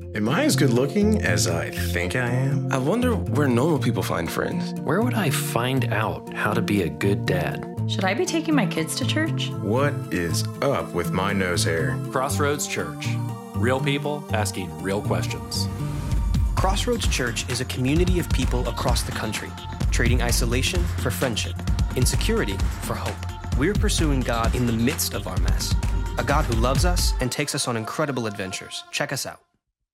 Am I as good looking as I think I am? I wonder where normal people find friends. Where would I find out how to be a good dad? Should I be taking my kids to church? What is up with my nose hair? Crossroads Church. Real people asking real questions. Crossroads Church is a community of people across the country, trading isolation for friendship, insecurity for hope. We're pursuing God in the midst of our mess, a God who loves us and takes us on incredible adventures. Check us out.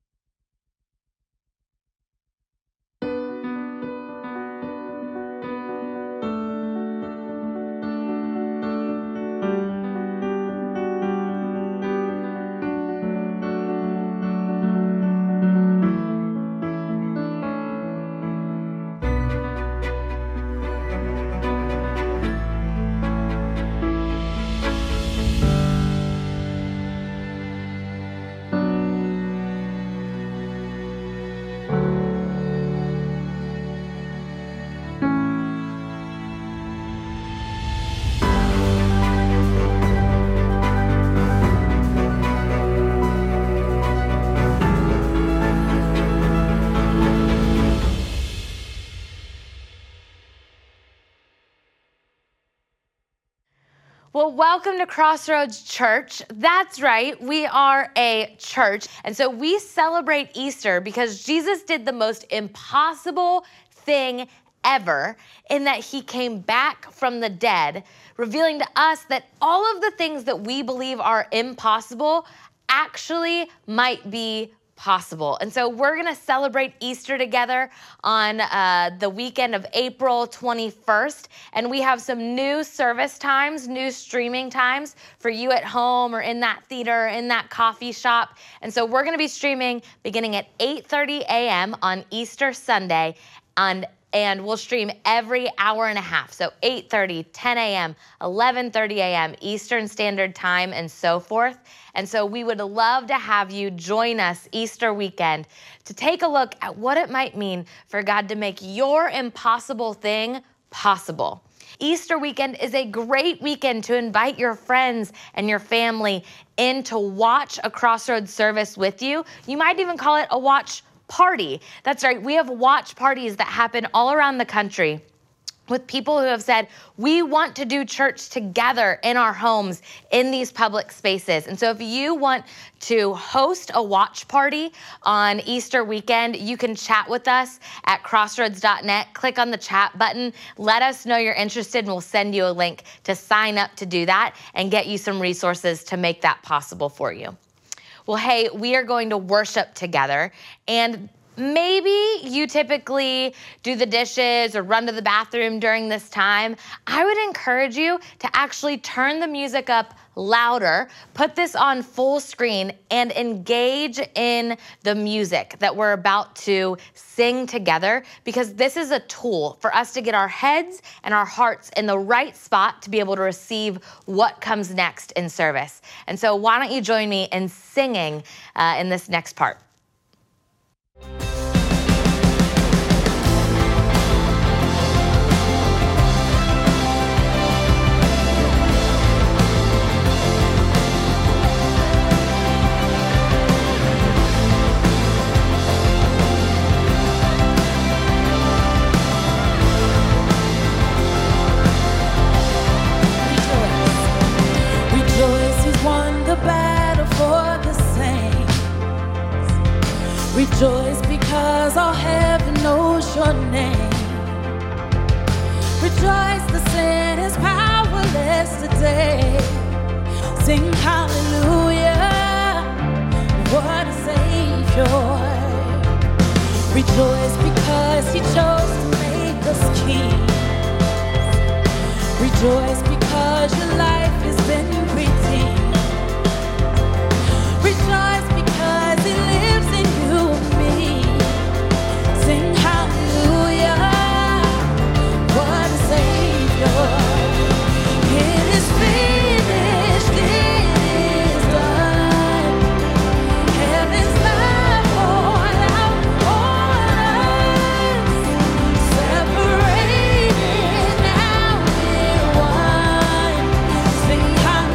Well, welcome to Crossroads Church. That's right, we are a church. And so we celebrate Easter because Jesus did the most impossible thing ever in that he came back from the dead, revealing to us that all of the things that we believe are impossible actually might be possible. And so we're going to celebrate Easter together on the weekend of April 21st. And we have some new service times, new streaming times for you at home or in that theater, in that coffee shop. And so we're going to be streaming beginning at 8:30 a.m. on Easter Sunday and we'll stream every hour and a half. So 8:30, 10 a.m., 11:30 a.m. Eastern Standard Time and so forth. And so we would love to have you join us Easter weekend to take a look at what it might mean for God to make your impossible thing possible. Easter weekend is a great weekend to invite your friends and your family in to watch a Crossroads service with you. You might even call it a watch party. That's right, we have watch parties that happen all around the country with people who have said, we want to do church together in our homes, in these public spaces. And so if you want to host a watch party on Easter weekend, you can chat with us at crossroads.net. Click on the chat button. Let us know you're interested, and we'll send you a link to sign up to do that and get you some resources to make that possible for you. Well, hey, we are going to worship together, and maybe you typically do the dishes or run to the bathroom during this time. I would encourage you to actually turn the music up louder, put this on full screen, and engage in the music that we're about to sing together, because this is a tool for us to get our heads and our hearts in the right spot to be able to receive what comes next in service. And so why don't you join me in singing in this next part? Rejoice because all heaven knows your name. Rejoice, the sin is powerless today. Sing hallelujah, what a Savior. Rejoice because he chose to make us kings. Rejoice because your life has been redeemed. Rejoice because he lives in you and me. Sing hallelujah, what a Savior. It is finished, it is done. Heaven's love poured out on us. Separated, now we're one. Sing hallelujah.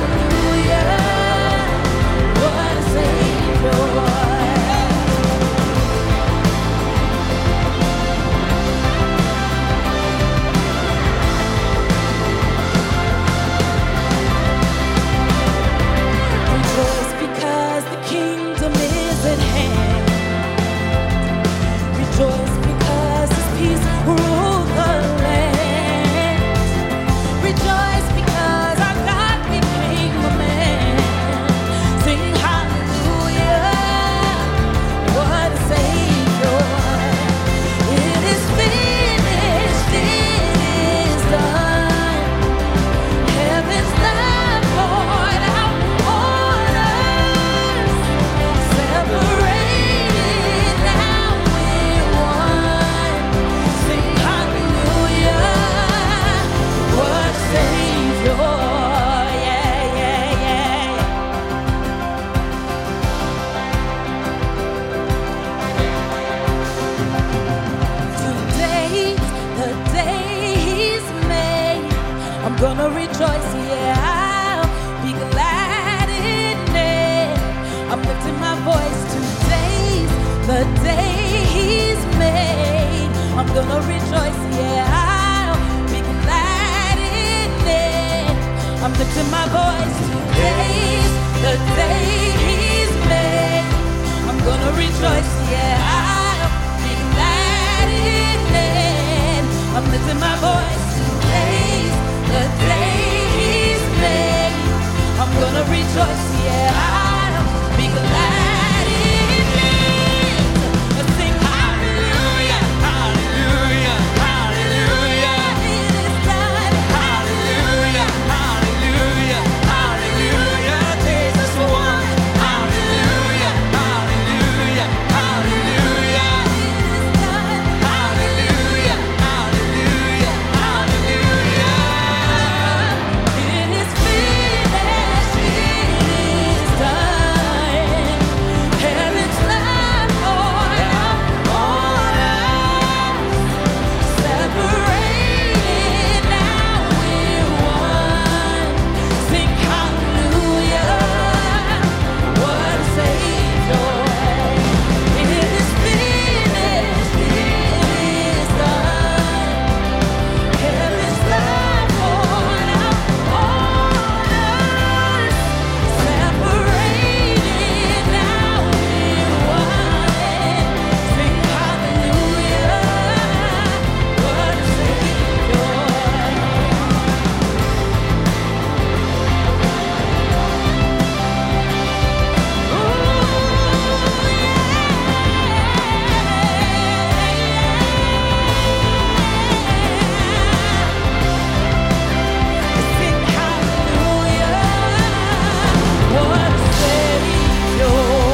gonna rejoice, yeah, I'll be glad in it. I'm lifting my voice, today's the day He's made. I'm gonna rejoice, yeah, I'll be glad in it. I'm lifting my voice, today's the day He's made. I'm gonna rejoice, yeah, I'll be glad in it. I'm lifting my voice, today's the day He's made. I'm gonna rejoice, yeah, I'll be glad in it. Let's sing hallelujah, hallelujah, hallelujah. It is done. Hallelujah, hallelujah, hallelujah. Jesus won. Hallelujah, hallelujah, hallelujah. It is done. Hallelujah, hallelujah, hallelujah. It is finished. It is done. Heaven's light poured out on us. Separated, now we're one. Sing hallelujah. What a Savior. It is finished. It is done. Heaven's light poured out on us. Separated, now we're one. Sing hallelujah. What a Savior. Sing hallelujah. What a Savior.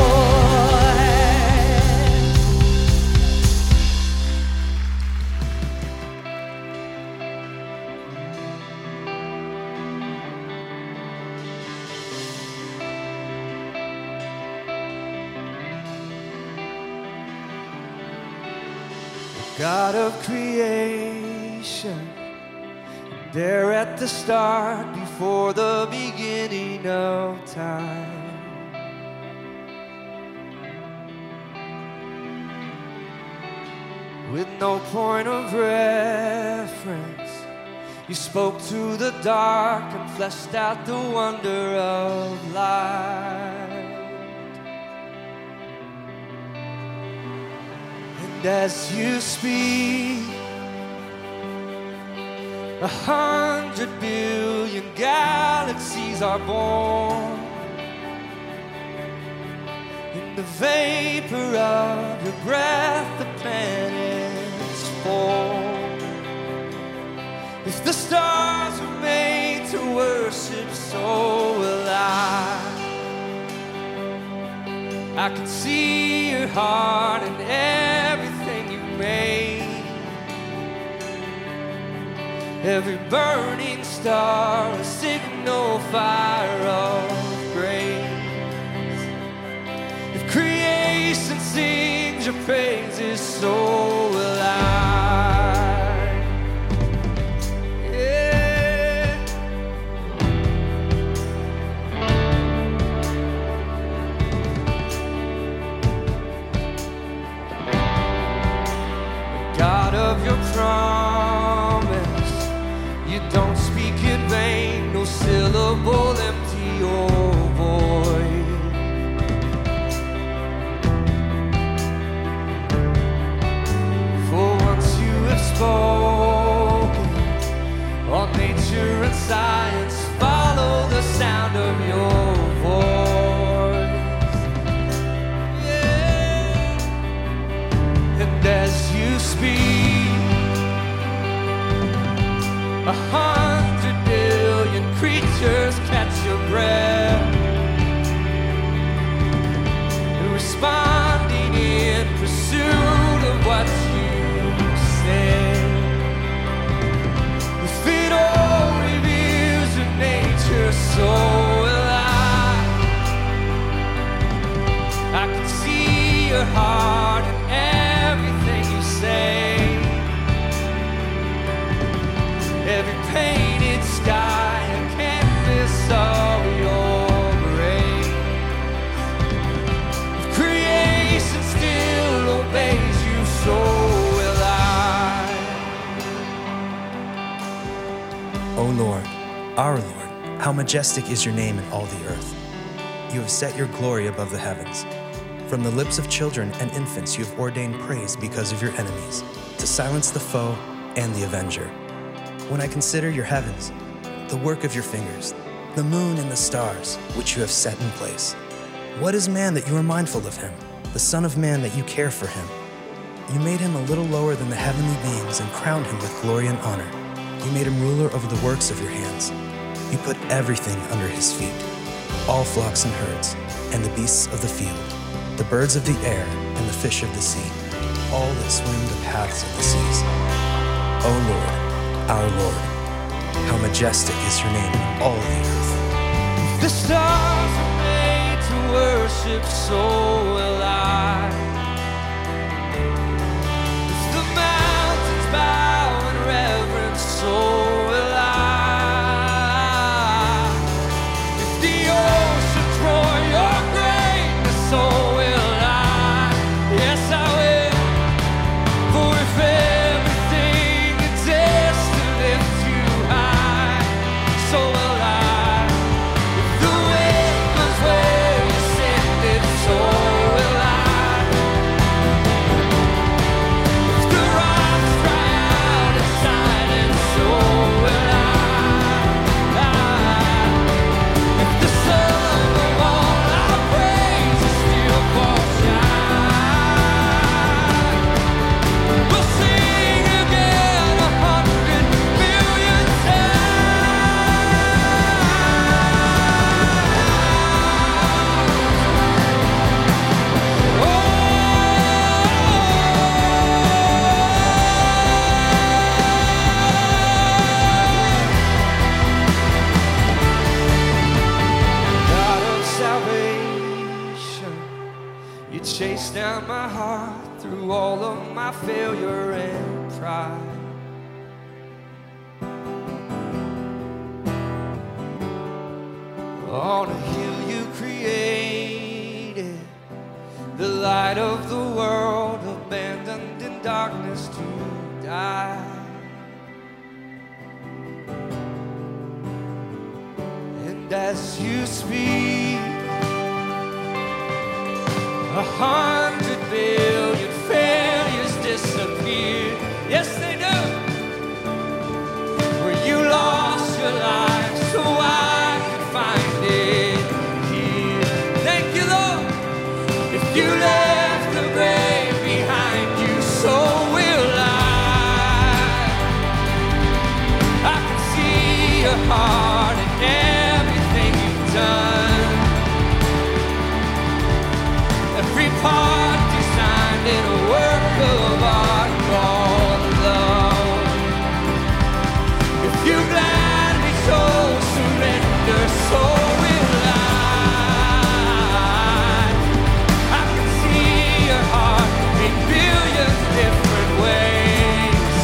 God of creation, there at the start, before the beginning of time. With no point of reference, you spoke to the dark and fleshed out the wonder of light. And as you speak, 100 billion galaxies are born. In the vapor of your breath, the planets form. If the stars were made to worship, so will I can see your heart in everything you made. Every burning star, a signal fire of grace. If creation sings your praises, so will I. Yeah. God of your promise, you don't speak in vain, no syllable empty or void. For once you have spoken, all nature and science follow the sound of your voice. Yeah. And as you speak, 100 billion creatures catch your breath, responding in pursuit of what you said. If it all reveals your nature, so will I can see your heart in everything you say. Every pain Our Lord, how majestic is your name in all the earth. You have set your glory above the heavens. From the lips of children and infants you have ordained praise because of your enemies, to silence the foe and the avenger. When I consider your heavens, the work of your fingers, the moon and the stars, which you have set in place. What is man that you are mindful of him, the Son of Man that you care for him? You made him a little lower than the heavenly beings and crowned him with glory and honor. You made him ruler over the works of your hands. You put everything under his feet, all flocks and herds, and the beasts of the field, the birds of the air and the fish of the sea, all that swim the paths of the seas. O Lord, our Lord, how majestic is your name in all the earth. The stars are made to worship, so will I. If the mountains bow in reverence, so will I. If the oceans roar your greatness, so will I. Yes, I will. For if everything exists to lift you high, so will I. If the wind blows where you send it, so will I. If the rocks cry out in silence, so will I. If the sun of all our praises still falls shine, we'll sing again 100 million God of salvation, you chase down my heart through all of my failure and pride. On a hill you created, the light of the world, abandoned in darkness to die. And as you speak, 100 billion failures disappear. Yes, they do. Where you lost your life so I could find it here. Thank you, Lord. If you left the grave behind you, so will I. I can see your heart and everything you've done. Every part designed in a work of art called love. If you gladly so surrender, so will I. I can see your heart in billion different ways.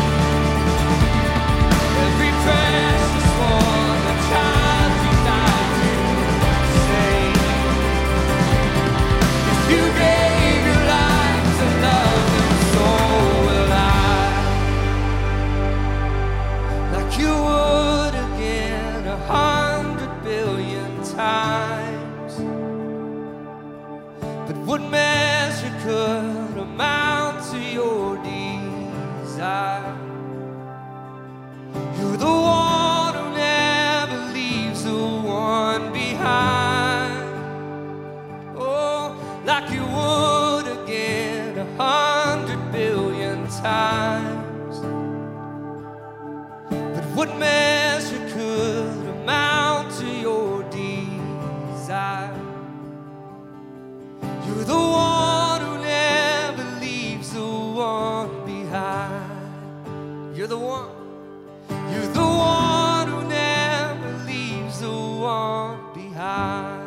Every precious one, the child you died to save. If you gave your life to love them, so will I. Like you would again 100 billion times. But what measure could amount to your desire? You're the one who never leaves the one behind. Oh, like you would again 100 billion times. But what measure could amount to your desire? You're the one who never leaves the one behind. You're the one. You're the one who never leaves the one behind.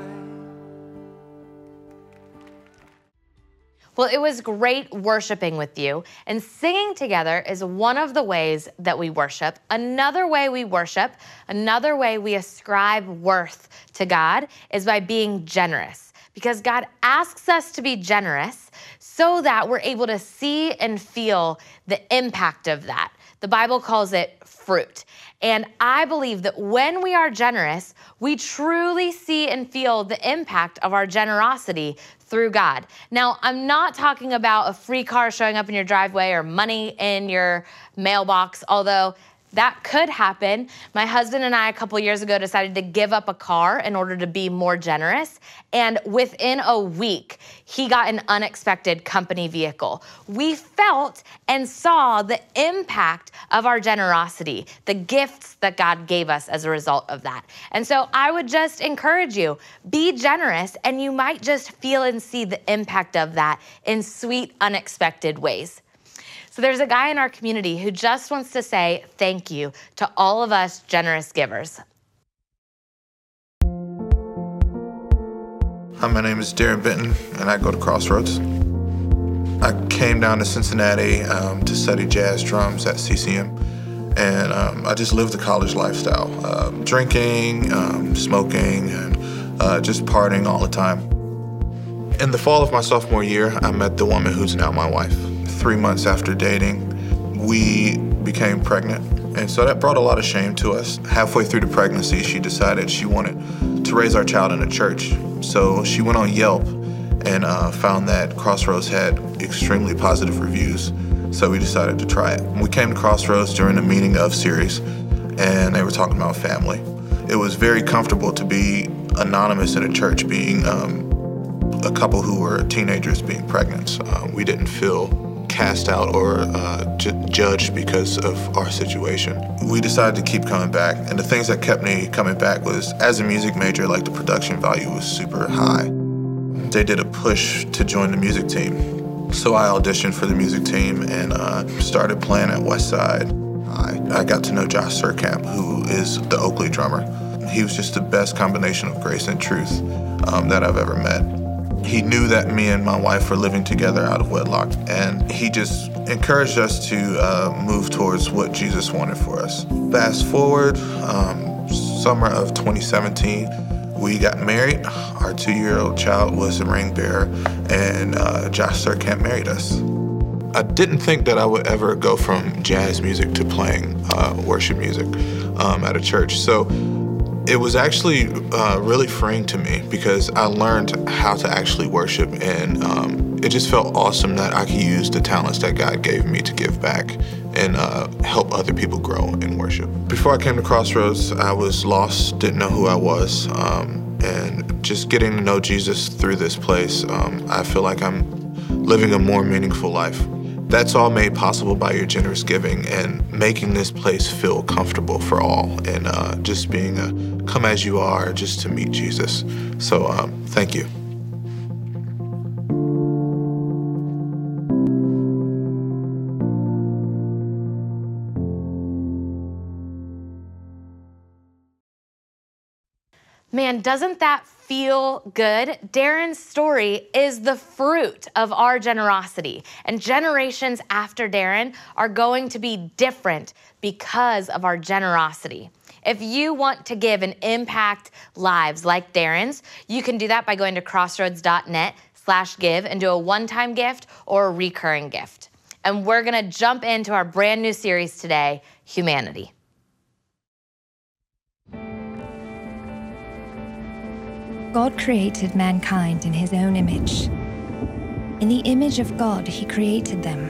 Well, it was great worshiping with you, and singing together is one of the ways that we worship. Another way we worship, another way we ascribe worth to God is by being generous, because God asks us to be generous so that we're able to see and feel the impact of that. The Bible calls it fruit. And I believe that when we are generous, we truly see and feel the impact of our generosity through God. Now, I'm not talking about a free car showing up in your driveway or money in your mailbox, although that could happen. My husband and I, a couple years ago, decided to give up a car in order to be more generous. And within a week, he got an unexpected company vehicle. We felt and saw the impact of our generosity, the gifts that God gave us as a result of that. And so I would just encourage you, be generous, and you might just feel and see the impact of that in sweet, unexpected ways. So there's a guy in our community who just wants to say thank you to all of us generous givers. Hi, my name is Darren Benton, and I go to Crossroads. I came down to Cincinnati to study jazz drums at CCM, and I just lived the college lifestyle, drinking, smoking, and just partying all the time. In the fall of my sophomore year, I met the woman who's now my wife. 3 months after dating, we became pregnant, and so that brought a lot of shame to us. Halfway through the pregnancy, she decided she wanted to raise our child in a church. So she went on Yelp and found that Crossroads had extremely positive reviews, so we decided to try it. We came to Crossroads during the Meaning Of series, and they were talking about family. It was very comfortable to be anonymous in a church, being a couple who were teenagers being pregnant. We didn't feel cast out or judged because of our situation. We decided to keep coming back, and the things that kept me coming back was, as a music major, like the production value was super high. They did a push to join the music team. So I auditioned for the music team and started playing at Westside. I got to know Josh Surkamp, who is the Oakley drummer. He was just the best combination of grace and truth that I've ever met. He knew that me and my wife were living together out of wedlock, and he just encouraged us to move towards what Jesus wanted for us. Fast forward, summer of 2017, we got married. Our 2-year-old child was a ring bearer, and Josh Surkamp married us. I didn't think that I would ever go from jazz music to playing worship music at a church. So it was actually really freeing to me because I learned how to actually worship, and it just felt awesome that I could use the talents that God gave me to give back and help other people grow in worship. Before I came to Crossroads, I was lost, didn't know who I was, and just getting to know Jesus through this place, I feel like I'm living a more meaningful life. That's all made possible by your generous giving and making this place feel comfortable for all, and just being a come as you are just to meet Jesus. So thank you. Man, doesn't that feel good? Darren's story is the fruit of our generosity, and generations after Darren are going to be different because of our generosity. If you want to give and impact lives like Darren's, you can do that by going to crossroads.net/give and do a one-time gift or a recurring gift. And we're gonna jump into our brand new series today, Humanity. God created mankind in his own image. In the image of God, he created them.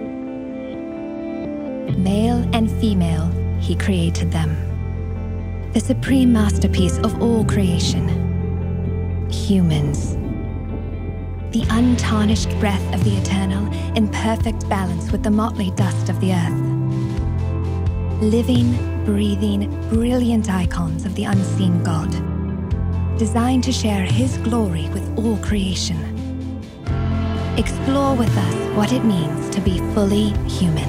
Male and female, he created them. The supreme masterpiece of all creation. Humans. The untarnished breath of the eternal, in perfect balance with the motley dust of the earth. Living, breathing, brilliant icons of the unseen God. Designed to share his glory with all creation. Explore with us what it means to be fully human.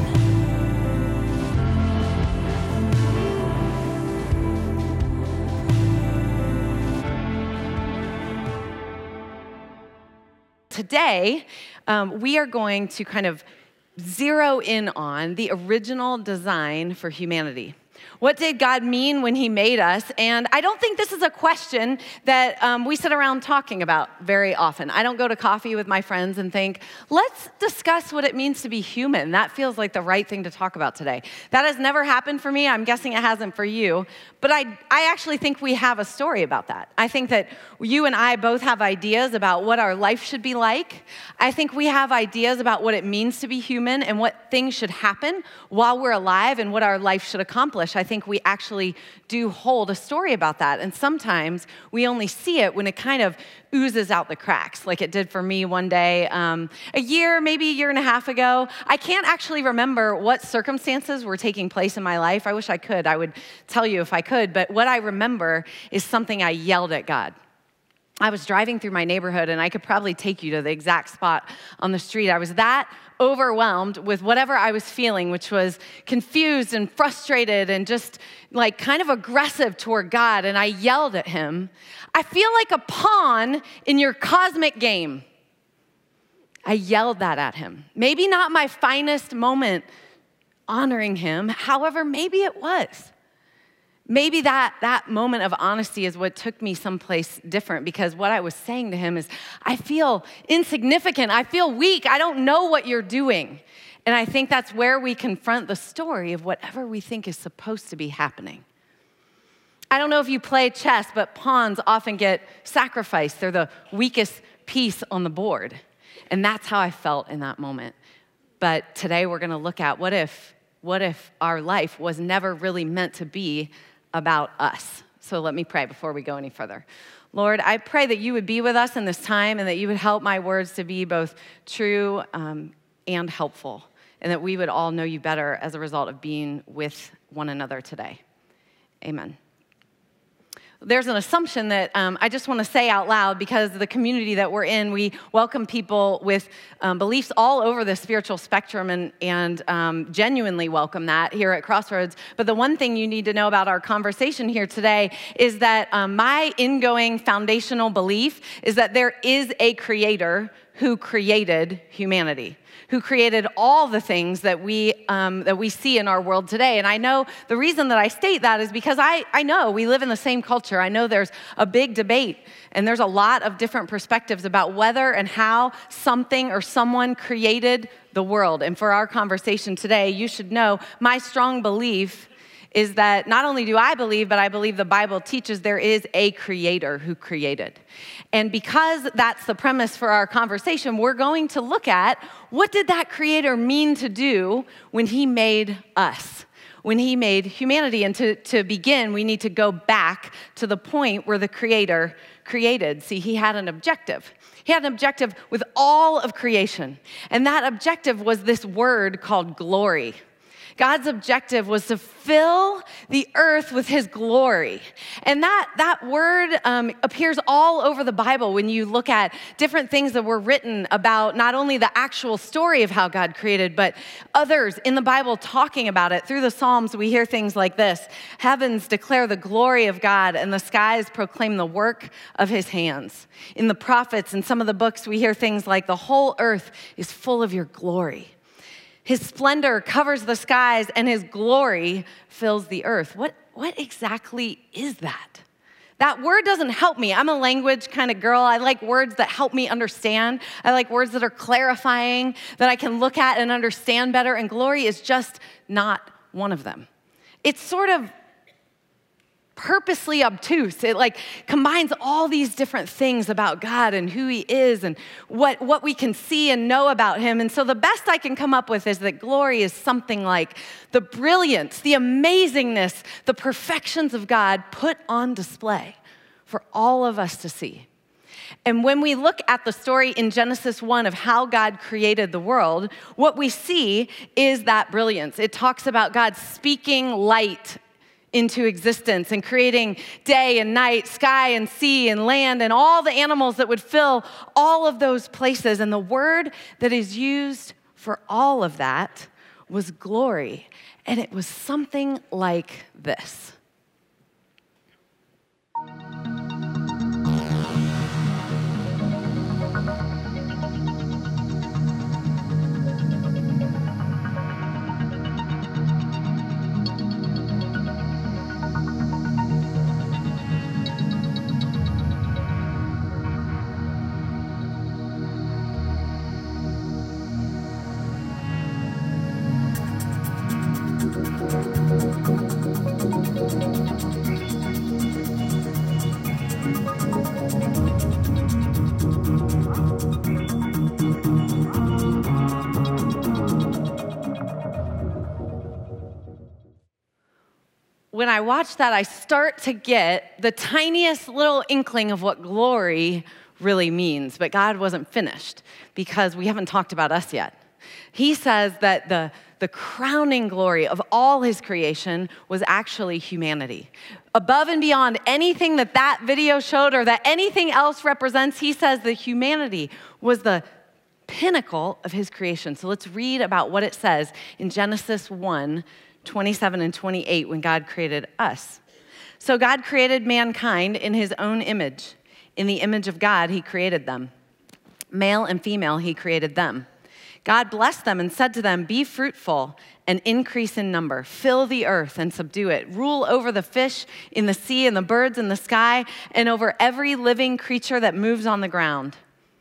Today, we are going to kind of zero in on the original design for humanity. What did God mean when he made us? And I don't think this is a question that we sit around talking about very often. I don't go to coffee with my friends and think, let's discuss what it means to be human. That feels like the right thing to talk about today. That has never happened for me. I'm guessing it hasn't for you. But I actually think we have a story about that. I think that you and I both have ideas about what our life should be like. I think we have ideas about what it means to be human and what things should happen while we're alive and what our life should accomplish. I think we actually do hold a story about that. And sometimes we only see it when it kind of oozes out the cracks, like it did for me one day, maybe a year and a half ago. I can't actually remember what circumstances were taking place in my life. I wish I could. I would tell you if I could. But what I remember is something I yelled at God. I was driving through my neighborhood, and I could probably take you to the exact spot on the street. I was that overwhelmed with whatever I was feeling, which was confused and frustrated and just like kind of aggressive toward God. And I yelled at him, "I feel like a pawn in your cosmic game." I yelled that at him. Maybe not my finest moment honoring him. However, maybe it was. Maybe that moment of honesty is what took me someplace different, because what I was saying to him is, I feel insignificant. I feel weak. I don't know what you're doing. And I think that's where we confront the story of whatever we think is supposed to be happening. I don't know if you play chess, but pawns often get sacrificed. They're the weakest piece on the board. And that's how I felt in that moment. But today we're going to look at what if our life was never really meant to be about us. So let me pray before we go any further. Lord, I pray that you would be with us in this time and that you would help my words to be both true and helpful, and that we would all know you better as a result of being with one another today. Amen. There's an assumption that I just want to say out loud, because the community that we're in, we welcome people with beliefs all over the spiritual spectrum and genuinely welcome that here at Crossroads. But the one thing you need to know about our conversation here today is that my ingoing foundational belief is that there is a creator who created humanity, who created all the things that we see in our world today. And I know the reason that I state that is because I know we live in the same culture. I know there's a big debate, and there's a lot of different perspectives about whether and how something or someone created the world. And for our conversation today, you should know my strong belief is that not only do I believe, but I believe the Bible teaches there is a creator who created. And because that's the premise for our conversation, we're going to look at what did that creator mean to do when he made us, when he made humanity. And to begin, we need to go back to the point where the creator created. See, he had an objective. He had an objective with all of creation. And that objective was this word called glory. God's objective was to fill the earth with his glory. And that word appears all over the Bible when you look at different things that were written about not only the actual story of how God created, but others in the Bible talking about it. Through the Psalms, we hear things like this: heavens declare the glory of God, and the skies proclaim the work of his hands. In the prophets and some of the books, we hear things like, the whole earth is full of your glory. His splendor covers the skies, and his glory fills the earth. What exactly is that? That word doesn't help me. I'm a language kind of girl. I like words that help me understand. I like words that are clarifying, that I can look at and understand better, and glory is just not one of them. It's sort of purposely obtuse. It like combines all these different things about God and who he is and what we can see and know about him. And so the best I can come up with is that glory is something like the brilliance, the amazingness, the perfections of God put on display for all of us to see. And when we look at the story in Genesis 1 of how God created the world, what we see is that brilliance. It talks about God speaking light into existence and creating day and night, sky and sea and land and all the animals that would fill all of those places. And the word that is used for all of that was glory. And it was something like this. when I watch that, I start to get the tiniest little inkling of what glory really means. But God wasn't finished because we haven't talked about us yet. He says that the crowning glory of all his creation was actually humanity. Above and beyond anything that video showed or that anything else represents, he says that humanity was the pinnacle of his creation. So let's read about what it says in Genesis 1:27 and 28 when God created us. So God created mankind in his own image. In the image of God, he created them. Male and female, he created them. God blessed them and said to them, "Be fruitful and increase in number. Fill the earth and subdue it. Rule over the fish in the sea and the birds in the sky and over every living creature that moves on the ground."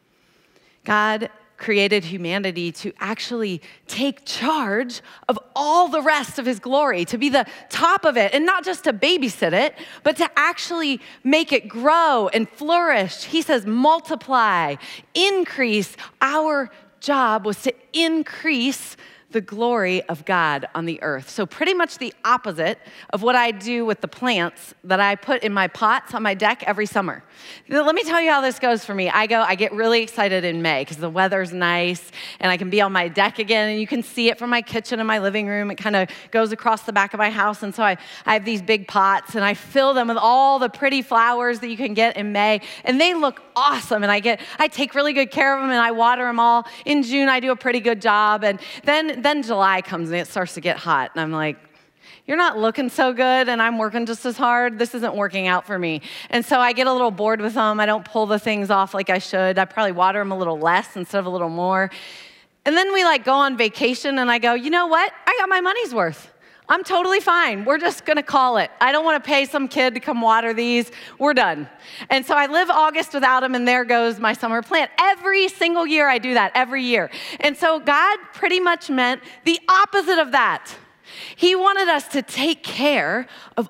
God created humanity to actually take charge of all the rest of his glory, to be the top of it, and not just to babysit it, but to actually make it grow and flourish. He says, multiply, increase. Our job was to increase the glory of God on the earth. So pretty much the opposite of what I do with the plants that I put in my pots on my deck every summer. Let me tell you how this goes for me. I get really excited in May because the weather's nice and I can be on my deck again and you can see it from my kitchen and my living room. It kind of goes across the back of my house. And so I have these big pots and I fill them with all the pretty flowers that you can get in May. And they look awesome. And I take really good care of them and I water them all. In June, I do a pretty good job. And then July comes and it starts to get hot. And I'm like, you're not looking so good and I'm working just as hard. This isn't working out for me. And so I get a little bored with them. I don't pull the things off like I should. I probably water them a little less instead of a little more. And then we go on vacation and I go, you know what? I got my money's worth. I'm totally fine. We're just going to call it. I don't want to pay some kid to come water these. We're done. And so I live August without them, and there goes my summer plant. Every single year I do that, every year. And so God pretty much meant the opposite of that. He wanted us to take care of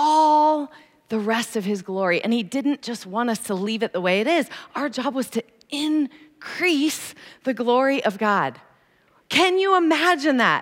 all the rest of his glory, and he didn't just want us to leave it the way it is. Our job was to increase the glory of God. Can you imagine that?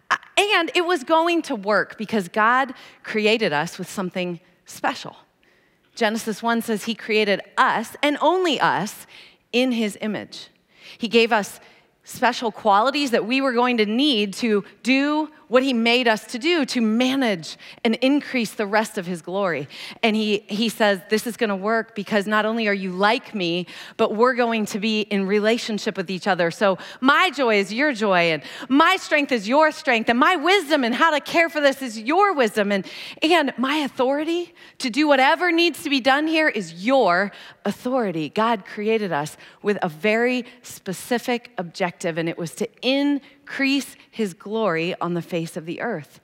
And it was going to work because God created us with something special. Genesis 1 says he created us, and only us, in his image. He gave us special qualities that we were going to need to do what he made us to do, to manage and increase the rest of his glory. And he says, this is going to work because not only are you like me, but we're going to be in relationship with each other. So my joy is your joy, and my strength is your strength, and my wisdom and how to care for this is your wisdom, and my authority to do whatever needs to be done here is your authority. God created us with a very specific objective, and it was to increase his glory on the face of the earth.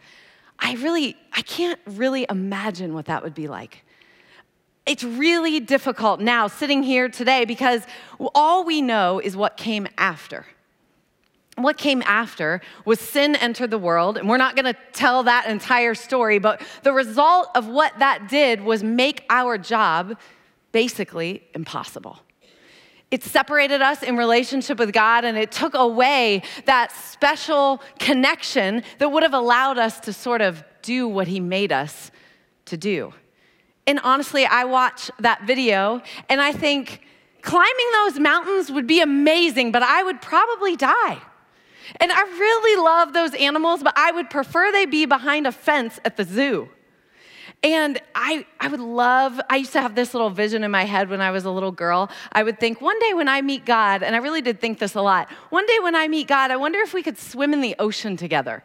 I can't really imagine what that would be like. It's really difficult now sitting here today because all we know is what came after. What came after was sin entered the world, and we're not going to tell that entire story, but the result of what that did was make our job basically impossible. It separated us in relationship with God, and it took away that special connection that would have allowed us to sort of do what he made us to do. And honestly, I watch that video, and I think climbing those mountains would be amazing, but I would probably die. And I really love those animals, but I would prefer they be behind a fence at the zoo. And I used to have this little vision in my head when I was a little girl. I would think, one day when I meet God, and I really did think this a lot, one day when I meet God, I wonder if we could swim in the ocean together.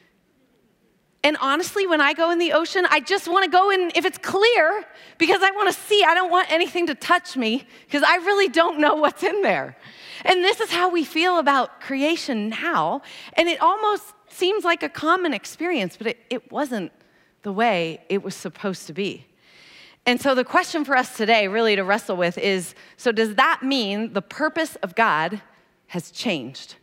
And honestly, when I go in the ocean, I just want to go in if it's clear because I want to see. I don't want anything to touch me because I really don't know what's in there. And this is how we feel about creation now. And it almost seems like a common experience, but it wasn't the way it was supposed to be. And so the question for us today really to wrestle with is, so does that mean the purpose of God has changed?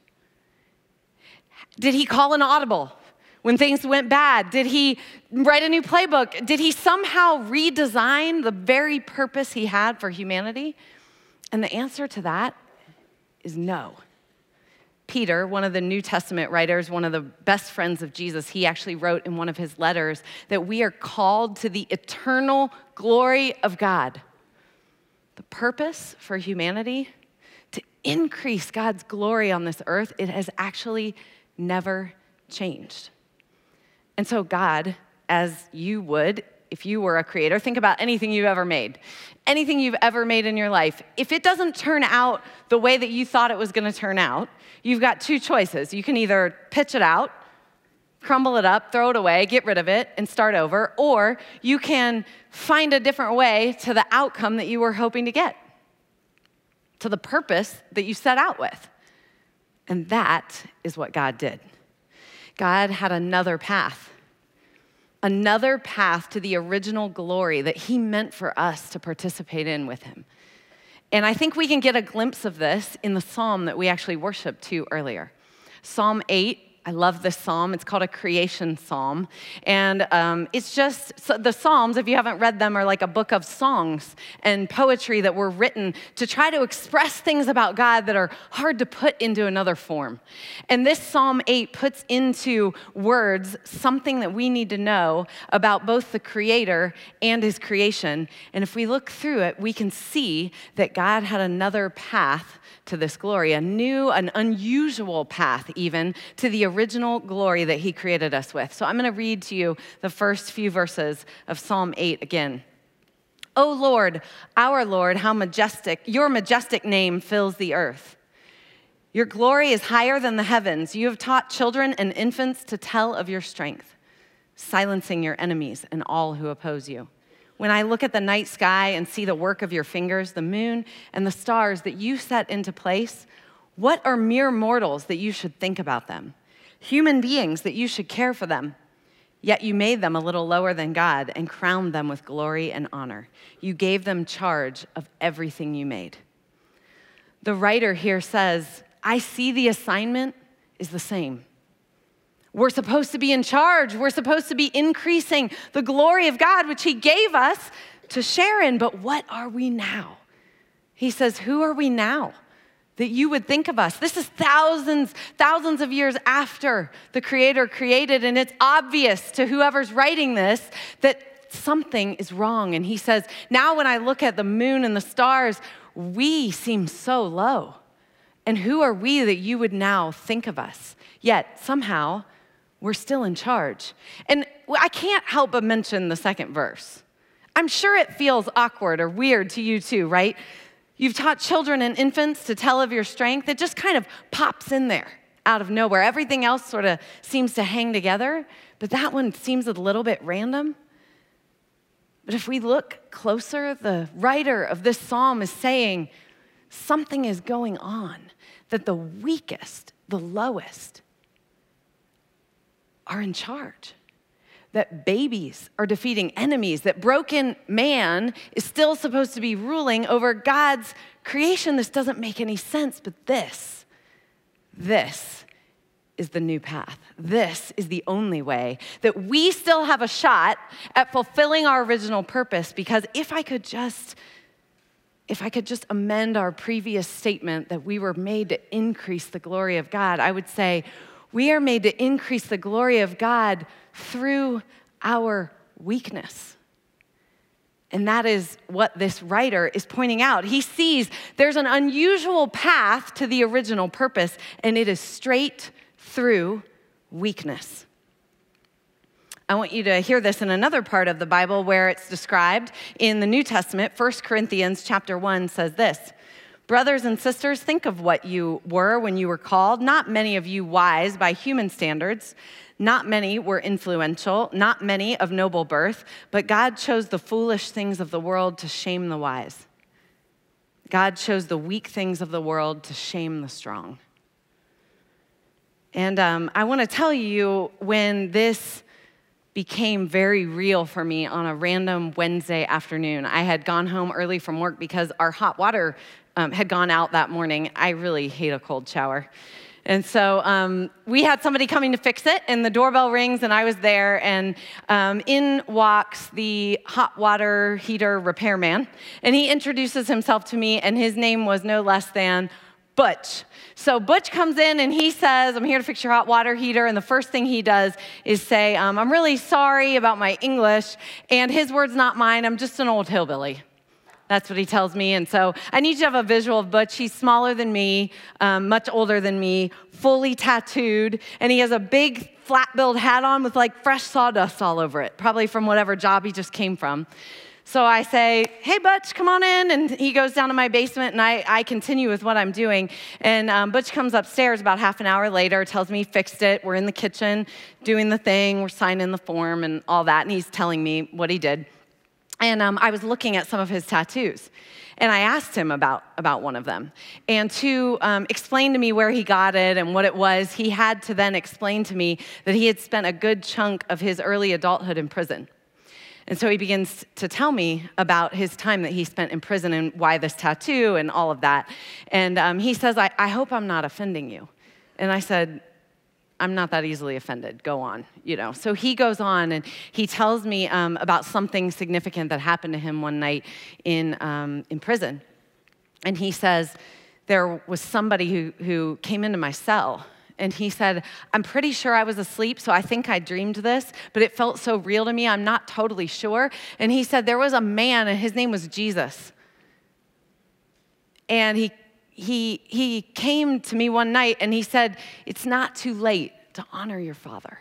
Did he call an audible when things went bad? Did he write a new playbook? Did he somehow redesign the very purpose he had for humanity? And the answer to that is no. Peter, one of the New Testament writers, one of the best friends of Jesus, he actually wrote in one of his letters that we are called to the eternal glory of God. The purpose for humanity, to increase God's glory on this earth, it has actually never changed. And so God, as you would, if you were a creator, think about anything you've ever made. Anything you've ever made in your life. If it doesn't turn out the way that you thought it was going to turn out, you've got two choices. You can either pitch it out, crumble it up, throw it away, get rid of it, and start over, or you can find a different way to the outcome that you were hoping to get, to the purpose that you set out with. And that is what God did. God had another path to the original glory that he meant for us to participate in with him. And I think we can get a glimpse of this in the psalm that we actually worshiped to earlier. Psalm 8, I love this psalm. It's called a creation psalm. And it's just, so the Psalms, if you haven't read them, are like a book of songs and poetry that were written to try to express things about God that are hard to put into another form. And this Psalm 8 puts into words something that we need to know about both the Creator and his creation. And if we look through it, we can see that God had another path to this glory, an unusual path even to the original glory that he created us with. So I'm going to read to you the first few verses of Psalm 8 again. O Lord, our Lord, how majestic, your majestic name fills the earth. Your glory is higher than the heavens. You have taught children and infants to tell of your strength, silencing your enemies and all who oppose you. When I look at the night sky and see the work of your fingers, the moon and the stars that you set into place, what are mere mortals that you should think about them? Human beings that you should care for them. Yet you made them a little lower than God and crowned them with glory and honor. You gave them charge of everything you made. The writer here says, I see the assignment is the same. We're supposed to be in charge. We're supposed to be increasing the glory of God, which he gave us to share in. But what are we now? He says, who are we now that you would think of us? This is thousands of years after the Creator created, and it's obvious to whoever's writing this that something is wrong. And he says, now when I look at the moon and the stars, we seem so low. And who are we that you would now think of us? Yet somehow, we're still in charge. And I can't help but mention the second verse. I'm sure it feels awkward or weird to you too, right? You've taught children and infants to tell of your strength. It just kind of pops in there out of nowhere. Everything else sort of seems to hang together, but that one seems a little bit random. But if we look closer, the writer of this psalm is saying something is going on, that the weakest, the lowest, are in charge, that babies are defeating enemies, that broken man is still supposed to be ruling over God's creation. This doesn't make any sense, but this is the new path. This is the only way that we still have a shot at fulfilling our original purpose, because if I could just amend our previous statement that we were made to increase the glory of God, I would say, we are made to increase the glory of God through our weakness. And that is what this writer is pointing out. He sees there's an unusual path to the original purpose, and it is straight through weakness. I want you to hear this in another part of the Bible where it's described in the New Testament. 1 Corinthians chapter 1 says this, brothers and sisters, think of what you were when you were called. Not many of you wise by human standards. Not many were influential. Not many of noble birth. But God chose the foolish things of the world to shame the wise. God chose the weak things of the world to shame the strong. And I want to tell you, when this became very real for me on a random Wednesday afternoon, I had gone home early from work because our hot water had gone out that morning. I really hate a cold shower. And so we had somebody coming to fix it, and the doorbell rings, and I was there, and in walks the hot water heater repairman, and he introduces himself to me, and his name was no less than Butch. So Butch comes in and he says, I'm here to fix your hot water heater. And the first thing he does is say, I'm really sorry about my English. And his words, not mine, I'm just an old hillbilly. That's what he tells me. And so I need you to have a visual of Butch. He's smaller than me, much older than me, fully tattooed. And he has a big flat-billed hat on with like fresh sawdust all over it, probably from whatever job he just came from. So I say, hey, Butch, come on in. And he goes down to my basement, and I continue with what I'm doing. And Butch comes upstairs about half an hour later, tells me he fixed it. We're in the kitchen doing the thing. We're signing the form and all that. And he's telling me what he did. And I was looking at some of his tattoos. And I asked him about one of them. And to explain to me where he got it and what it was, he had to then explain to me that he had spent a good chunk of his early adulthood in prison. And so he begins to tell me about his time that he spent in prison and why this tattoo and all of that. And he says, I hope I'm not offending you. And I said, I'm not that easily offended. Go on, So he goes on and he tells me about something significant that happened to him one night in prison. And he says, there was somebody who came into my cell. And he said, I'm pretty sure I was asleep, so I think I dreamed this, but it felt so real to me, I'm not totally sure. And he said, there was a man, and his name was Jesus. And he came to me one night, and he said, it's not too late to honor your father.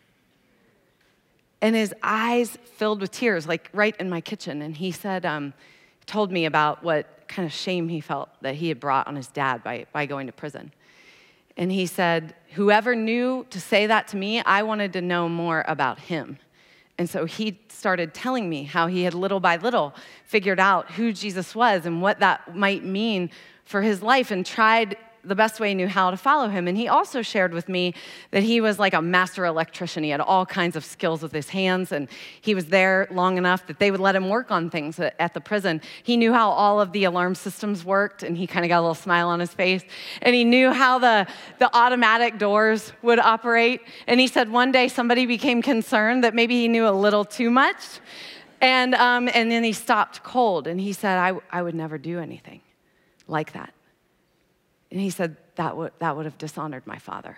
And his eyes filled with tears, like right in my kitchen. And he said, told me about what kind of shame he felt that he had brought on his dad by going to prison. And he said, whoever knew to say that to me, I wanted to know more about him. And so he started telling me how he had little by little figured out who Jesus was and what that might mean for his life and tried the best way he knew how to follow him. And he also shared with me that he was like a master electrician. He had all kinds of skills with his hands, and he was there long enough that they would let him work on things at the prison. He knew how all of the alarm systems worked, and he kind of got a little smile on his face. And he knew how the automatic doors would operate. And he said one day somebody became concerned that maybe he knew a little too much. And then he stopped cold, and he said, I would never do anything like that. And he said, that would have dishonored my father.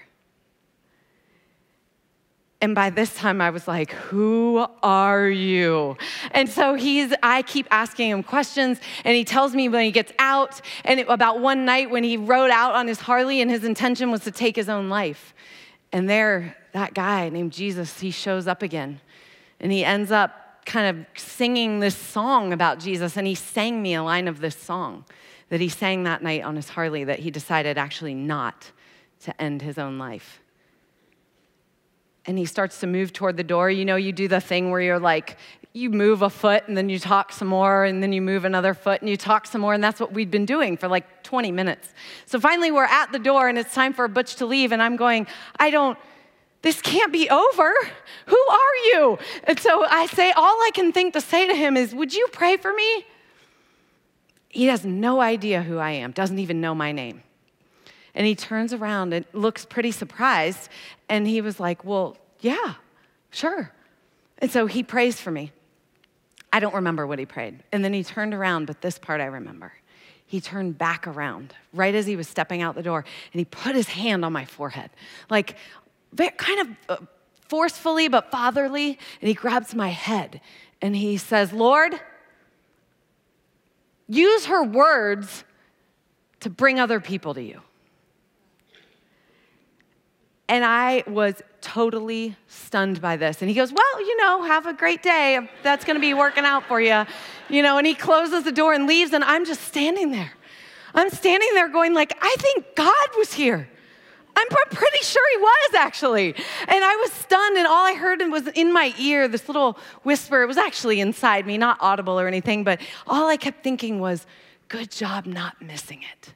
And by this time, I was like, who are you? And so I keep asking him questions, and he tells me when he gets out, and about one night when he rode out on his Harley, and his intention was to take his own life. And there, that guy named Jesus, he shows up again. And he ends up kind of singing this song about Jesus, and he sang me a line of this song that he sang that night on his Harley that he decided actually not to end his own life. And he starts to move toward the door. You do the thing where you're like, you move a foot and then you talk some more and then you move another foot and you talk some more, and that's what we'd been doing for like 20 minutes. So finally we're at the door and it's time for Butch to leave, and I'm going, this can't be over. Who are you? And so I say, all I can think to say to him is, would you pray for me? He has no idea who I am, doesn't even know my name. And he turns around and looks pretty surprised. And he was like, well, yeah, sure. And so he prays for me. I don't remember what he prayed. And then he turned around, but this part I remember. He turned back around right as he was stepping out the door, and he put his hand on my forehead, like kind of forcefully but fatherly, and he grabs my head, and he says, Lord, use her words to bring other people to you. And I was totally stunned by this. And he goes, well, have a great day. That's going to be working out for you. And he closes the door and leaves, and I'm just standing there. I'm standing there going like, I think God was here. I'm pretty sure he was, actually. And I was stunned, and all I heard was in my ear, this little whisper. It was actually inside me, not audible or anything, but all I kept thinking was, good job not missing it.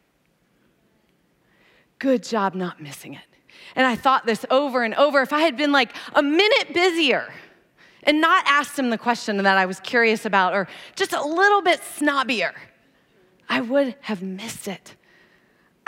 Good job not missing it. And I thought this over and over. If I had been like a minute busier and not asked him the question that I was curious about, or just a little bit snobbier, I would have missed it.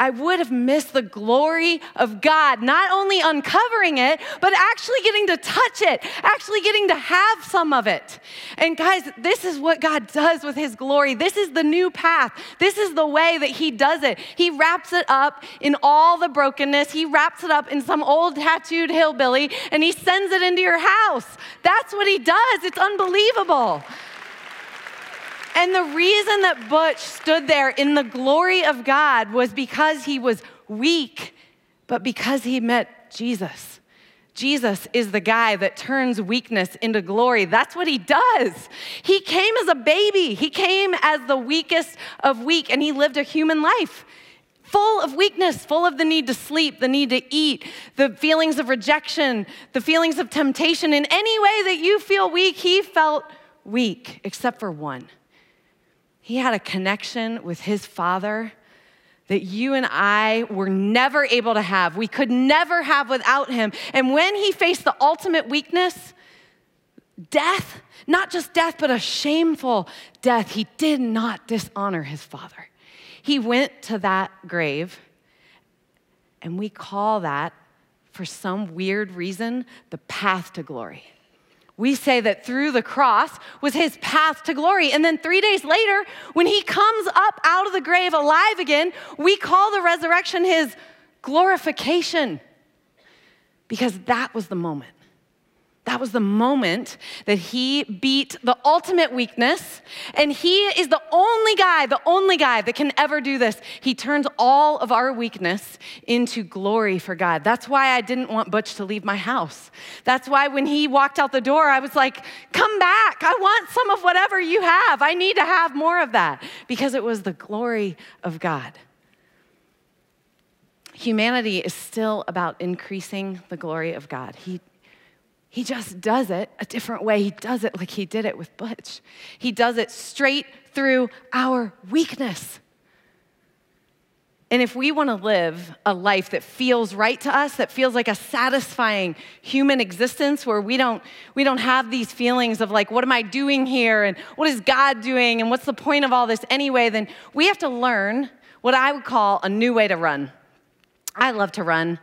I would have missed the glory of God, not only uncovering it, but actually getting to touch it, actually getting to have some of it. And guys, this is what God does with his glory. This is the new path. This is the way that he does it. He wraps it up in all the brokenness. He wraps it up in some old tattooed hillbilly, and he sends it into your house. That's what he does. It's unbelievable. And the reason that Butch stood there in the glory of God was because he was weak, but because he met Jesus. Jesus is the guy that turns weakness into glory. That's what he does. He came as a baby. He came as the weakest of weak, and he lived a human life full of weakness, full of the need to sleep, the need to eat, the feelings of rejection, the feelings of temptation. In any way that you feel weak, he felt weak, except for one. He had a connection with his Father that you and I were never able to have. We could never have without him. And when he faced the ultimate weakness, death, not just death, but a shameful death, he did not dishonor his Father. He went to that grave, and we call that, for some weird reason, the path to glory. We say that through the cross was his path to glory. And then 3 days later, when he comes up out of the grave alive again, we call the resurrection his glorification. Because that was the moment. That was the moment that he beat the ultimate weakness, and he is the only guy that can ever do this. He turns all of our weakness into glory for God. That's why I didn't want Butch to leave my house. That's why when he walked out the door, I was like, come back. I want some of whatever you have. I need to have more of that, because it was the glory of God. Humanity is still about increasing the glory of God. He just does it a different way. He does it like he did it with Butch. He does it straight through our weakness. And if we want to live a life that feels right to us, that feels like a satisfying human existence where we don't have these feelings of like, what am I doing here? And what is God doing? And what's the point of all this anyway? Then we have to learn what I would call a new way to run. I love to run.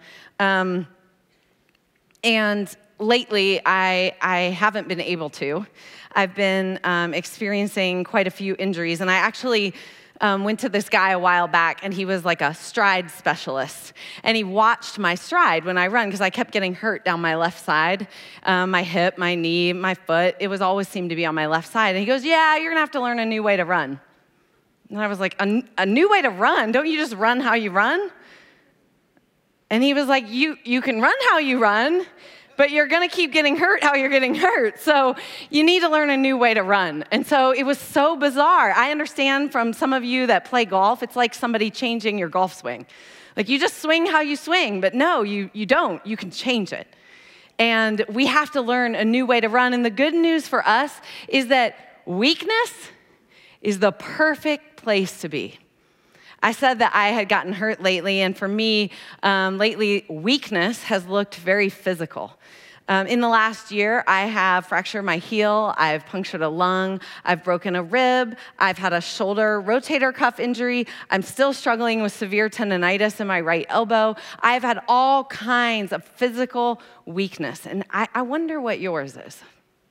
And lately, I haven't been able to. I've been experiencing quite a few injuries, and I actually went to this guy a while back, and he was like a stride specialist, and he watched my stride when I run, because I kept getting hurt down my left side, my hip, my knee, my foot. It was always seemed to be on my left side, and he goes, yeah, you're gonna have to learn a new way to run. And I was like, a new way to run? Don't you just run how you run? And he was like, you can run how you run, but you're gonna keep getting hurt how you're getting hurt. So you need to learn a new way to run. And so it was so bizarre. I understand from some of you that play golf, it's like somebody changing your golf swing. Like you just swing how you swing, but no, you don't. You can change it. And we have to learn a new way to run. And the good news for us is that weakness is the perfect place to be. I said that I had gotten hurt lately, and for me, lately, weakness has looked very physical. In the last year, I have fractured my heel, I've punctured a lung, I've broken a rib, I've had a shoulder rotator cuff injury, I'm still struggling with severe tendonitis in my right elbow. I've had all kinds of physical weakness, and I wonder what yours is.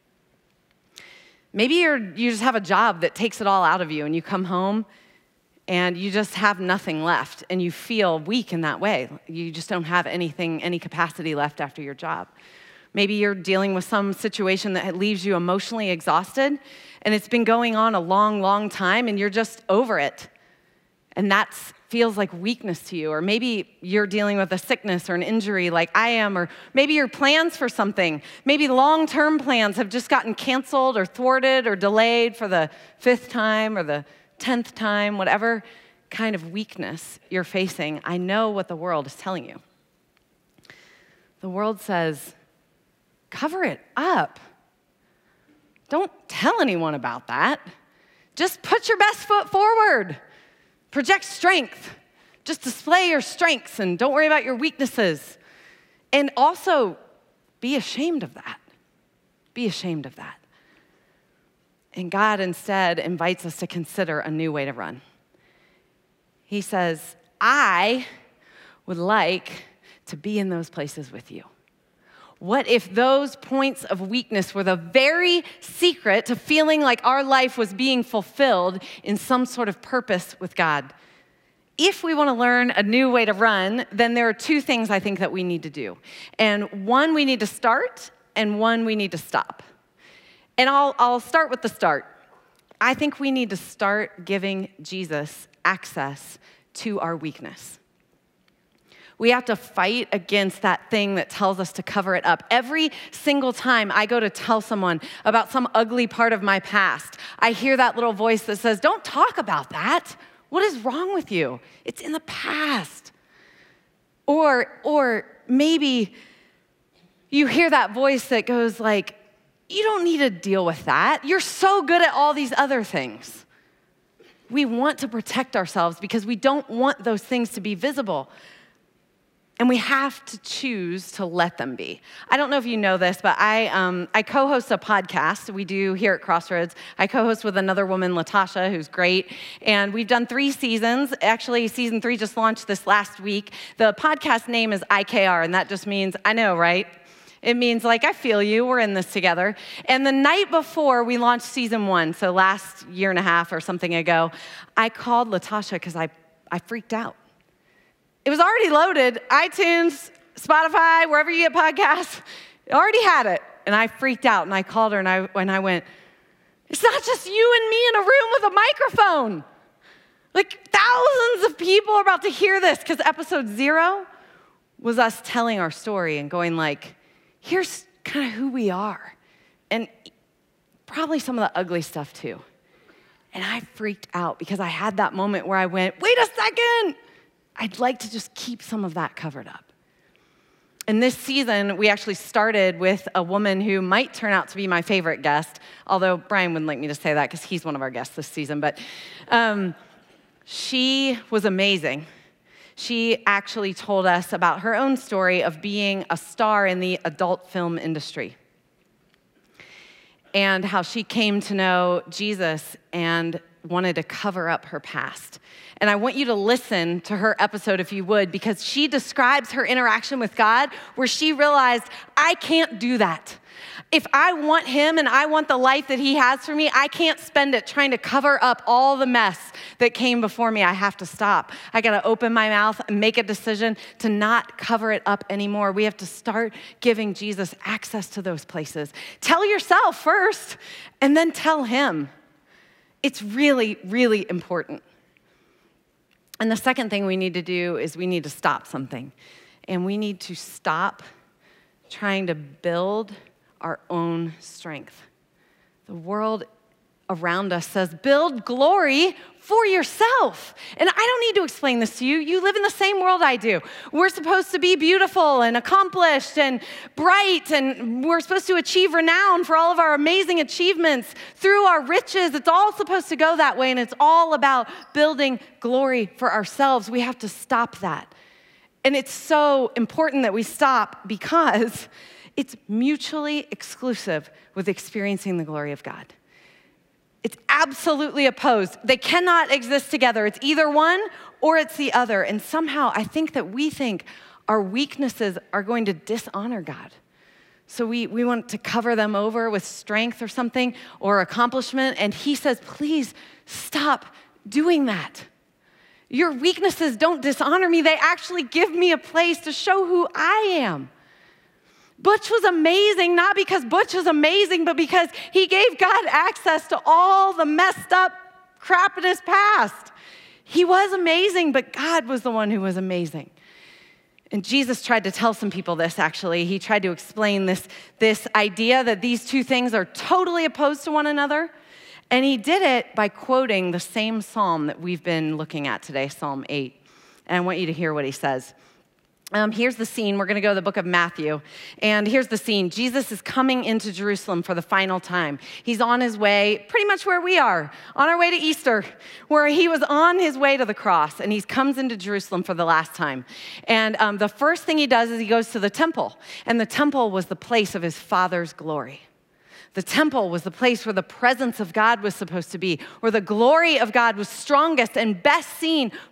Maybe you just have a job that takes it all out of you, and you come home, and you just have nothing left, and you feel weak in that way. You just don't have anything, any capacity left after your job. Maybe you're dealing with some situation that leaves you emotionally exhausted, and it's been going on a long, long time, and you're just over it. And that feels like weakness to you. Or maybe you're dealing with a sickness or an injury like I am, or maybe your plans for something, maybe long-term plans have just gotten canceled or thwarted or delayed for the 5th time or the 10th time, whatever kind of weakness you're facing. I know what the world is telling you. The world says, cover it up. Don't tell anyone about that. Just put your best foot forward. Project strength. Just display your strengths and don't worry about your weaknesses. And also, be ashamed of that. Be ashamed of that. And God instead invites us to consider a new way to run. He says, I would like to be in those places with you. What if those points of weakness were the very secret to feeling like our life was being fulfilled in some sort of purpose with God? If we want to learn a new way to run, then there are two things I think that we need to do. And one we need to start, and one we need to stop. And I'll start with the start. I think we need to start giving Jesus access to our weakness. We have to fight against that thing that tells us to cover it up. Every single time I go to tell someone about some ugly part of my past, I hear that little voice that says, don't talk about that. What is wrong with you? It's in the past. Or maybe you hear that voice that goes like, you don't need to deal with that. You're so good at all these other things. We want to protect ourselves because we don't want those things to be visible. And we have to choose to let them be. I don't know if you know this, but I co-host a podcast we do here at Crossroads. I co-host with another woman, Latasha, who's great. And we've done 3 seasons. Actually, season 3 just launched this last week. The podcast name is IKR, and that just means, I know, right? It means like, I feel you, we're in this together. And the night before we launched season 1, so last year and a half or something ago, I called Latasha because I freaked out. It was already loaded, iTunes, Spotify, wherever you get podcasts. It already had it. And I freaked out, and I called her, and I went, it's not just you and me in a room with a microphone. Like, thousands of people are about to hear this, because episode 0 was us telling our story and going like, here's kind of who we are. And probably some of the ugly stuff, too. And I freaked out, because I had that moment where I went, wait a second. I'd like to just keep some of that covered up. And this season, we actually started with a woman who might turn out to be my favorite guest, although Brian wouldn't like me to say that because he's one of our guests this season, but she was amazing. She actually told us about her own story of being a star in the adult film industry and how she came to know Jesus and wanted to cover up her past. And I want you to listen to her episode if you would, because she describes her interaction with God where she realized, I can't do that. If I want him and I want the life that he has for me, I can't spend it trying to cover up all the mess that came before me. I have to stop. I got to open my mouth and make a decision to not cover it up anymore. We have to start giving Jesus access to those places. Tell yourself first, and then tell him. It's really, really important. And the second thing we need to do is we need to stop something. And we need to stop trying to build our own strength. The world around us says, build glory for yourself. And I don't need to explain this to you. You live in the same world I do. We're supposed to be beautiful and accomplished and bright, and we're supposed to achieve renown for all of our amazing achievements through our riches. It's all supposed to go that way, and it's all about building glory for ourselves. We have to stop that. And it's so important that we stop because it's mutually exclusive with experiencing the glory of God. It's absolutely opposed. They cannot exist together. It's either one or it's the other. And somehow I think that we think our weaknesses are going to dishonor God. So we want to cover them over with strength or something or accomplishment. And he says, please stop doing that. Your weaknesses don't dishonor me. They actually give me a place to show who I am. Butch was amazing, not because Butch was amazing, but because he gave God access to all the messed up crap in his past. He was amazing, but God was the one who was amazing. And Jesus tried to tell some people this, actually. He tried to explain this idea that these two things are totally opposed to one another. And he did it by quoting the same psalm that we've been looking at today, Psalm 8. And I want you to hear what he says. Here's the scene. We're going to go to the book of Matthew. And here's the scene. Jesus is coming into Jerusalem for the final time. He's on his way, pretty much where we are, on our way to Easter, where he was on his way to the cross. And he comes into Jerusalem for the last time. And the first thing he does is he goes to the temple. And the temple was the place of his Father's glory. The temple was the place where the presence of God was supposed to be, where the glory of God was strongest and best seen for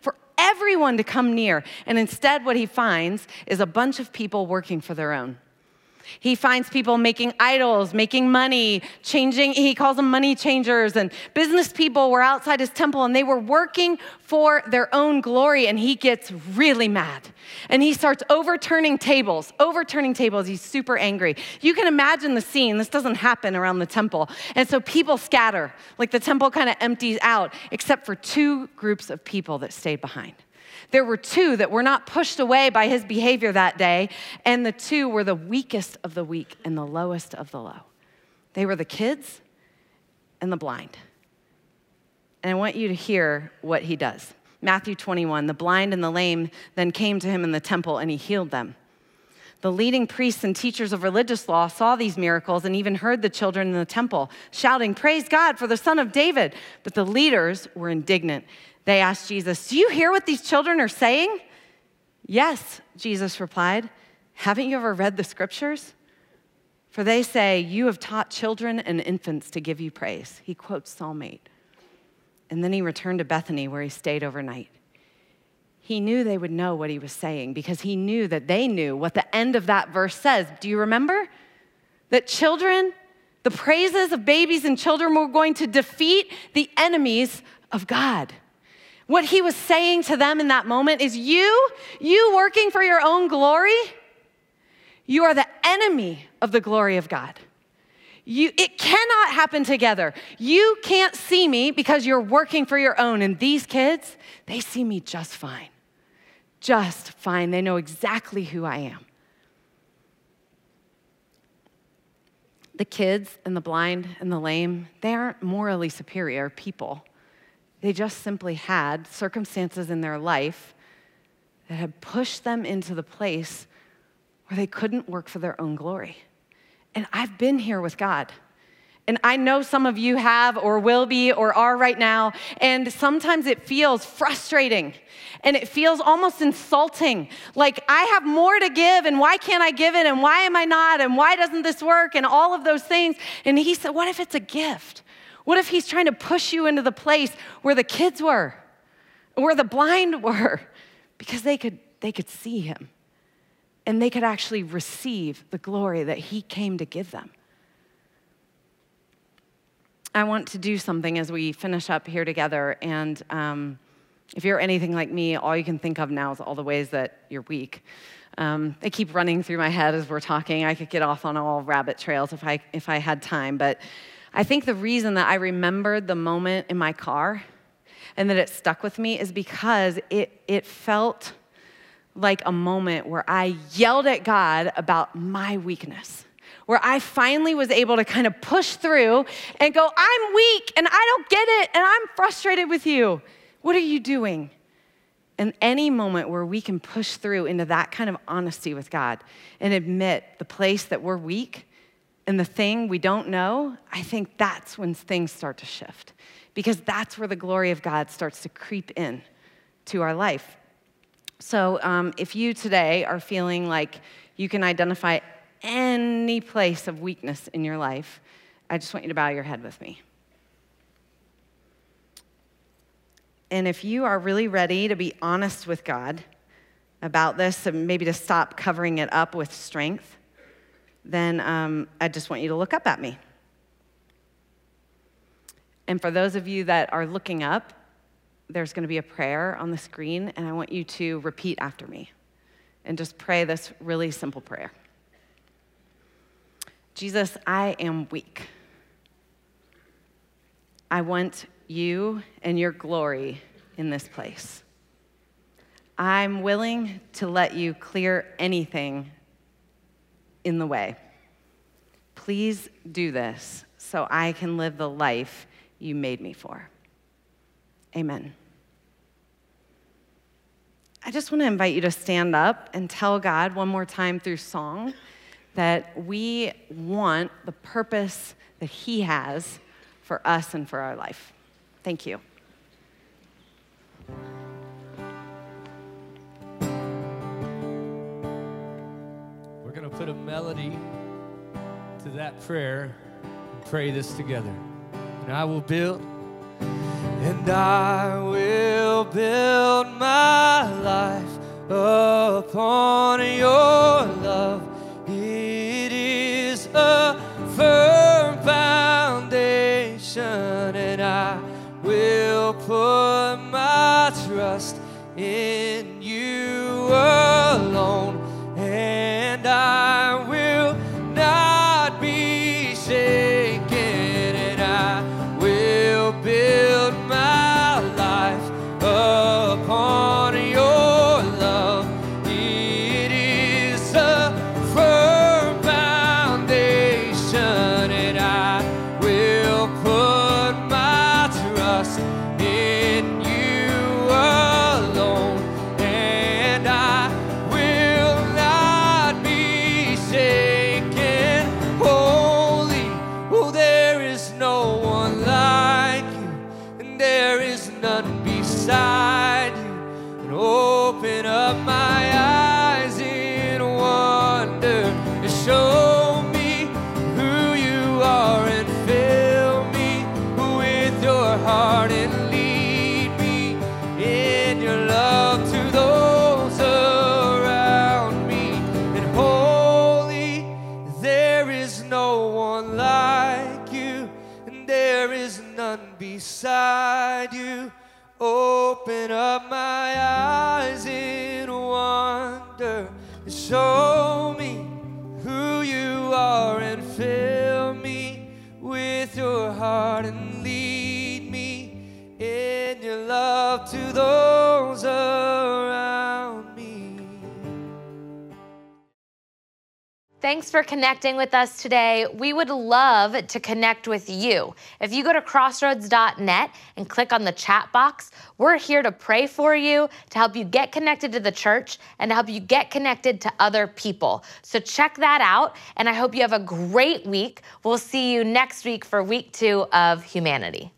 everyone to come near. And instead, what he finds is a bunch of people working for their own. He finds people making idols, making money, changing, he calls them money changers, and business people were outside his temple and they were working for their own glory, and he gets really mad. And he starts overturning tables. He's super angry. You can imagine the scene. This doesn't happen around the temple. And so people scatter, like the temple kind of empties out, except for two groups of people that stayed behind. There were two that were not pushed away by his behavior that day, and the two were the weakest of the weak and the lowest of the low. They were the kids and the blind. And I want you to hear what he does. Matthew 21, the blind and the lame then came to him in the temple, and he healed them. The leading priests and teachers of religious law saw these miracles and even heard the children in the temple shouting, "Praise God for the Son of David." But the leaders were indignant. They asked Jesus, "Do you hear what these children are saying?" "Yes," Jesus replied. "Haven't you ever read the scriptures? For they say, 'You have taught children and infants to give you praise.'" He quotes Psalm 8. And then he returned to Bethany, where he stayed overnight. He knew they would know what he was saying because he knew that they knew what the end of that verse says. Do you remember? That children, the praises of babies and children were going to defeat the enemies of God. What he was saying to them in that moment is, you working for your own glory, you are the enemy of the glory of God. It cannot happen together. You can't see me because you're working for your own. And these kids, they see me just fine. Just fine. They know exactly who I am. The kids and the blind and the lame, they aren't morally superior people. They just simply had circumstances in their life that had pushed them into the place where they couldn't work for their own glory. And I've been here with God. And I know some of you have or will be or are right now. And sometimes it feels frustrating. And it feels almost insulting. Like, I have more to give, and why can't I give it? And why am I not? And why doesn't this work? And all of those things. And he said, what if it's a gift? What if he's trying to push you into the place where the kids were, where the blind were? Because they could see him. And they could actually receive the glory that he came to give them. I want to do something as we finish up here together. And if you're anything like me, all you can think of now is all the ways that you're weak. They keep running through my head as we're talking. I could get off on all rabbit trails if I had time. But I think the reason that I remembered the moment in my car and that it stuck with me is because it felt like a moment where I yelled at God about my weakness, where I finally was able to kind of push through and go, I'm weak and I don't get it and I'm frustrated with you. What are you doing? And any moment where we can push through into that kind of honesty with God and admit the place that we're weak and the thing we don't know, I think that's when things start to shift, because that's where the glory of God starts to creep in to our life. So if you today are feeling like you can identify any place of weakness in your life, I just want you to bow your head with me. And if you are really ready to be honest with God about this and maybe to stop covering it up with strength, then I just want you to look up at me. And for those of you that are looking up, there's going to be a prayer on the screen, and I want you to repeat after me and just pray this really simple prayer. Jesus, I am weak. I want you and your glory in this place. I'm willing to let you clear anything in the way. Please do this so I can live the life you made me for. Amen. I just want to invite you to stand up and tell God one more time through song that we want the purpose that he has for us and for our life. Thank you. We're going to put a melody to that prayer and pray this together. And I will build my upon your love. It is a firm foundation, and I will put my trust in you alone, and I will not be shaken, and I will build my life upon your love. It is a firm foundation, and I will put my trust in you alone, and I will not be shaken. Holy, oh, there is no one like you, and there is none beside you. And open up my eyes in wonder to show me who you are, and fill me with your heart, and lead me in your love to those around me. And holy, there is no one like you, and there is none beside you. Open up my eyes in wonder and show me who you are, and fill me with your heart, and lead me in your love to those around me. Thanks for connecting with us today. We would love to connect with you. If you go to crossroads.net and click on the chat box, we're here to pray for you, to help you get connected to the church, and to help you get connected to other people. So check that out, and I hope you have a great week. We'll see you next week for week 2 of Humanity.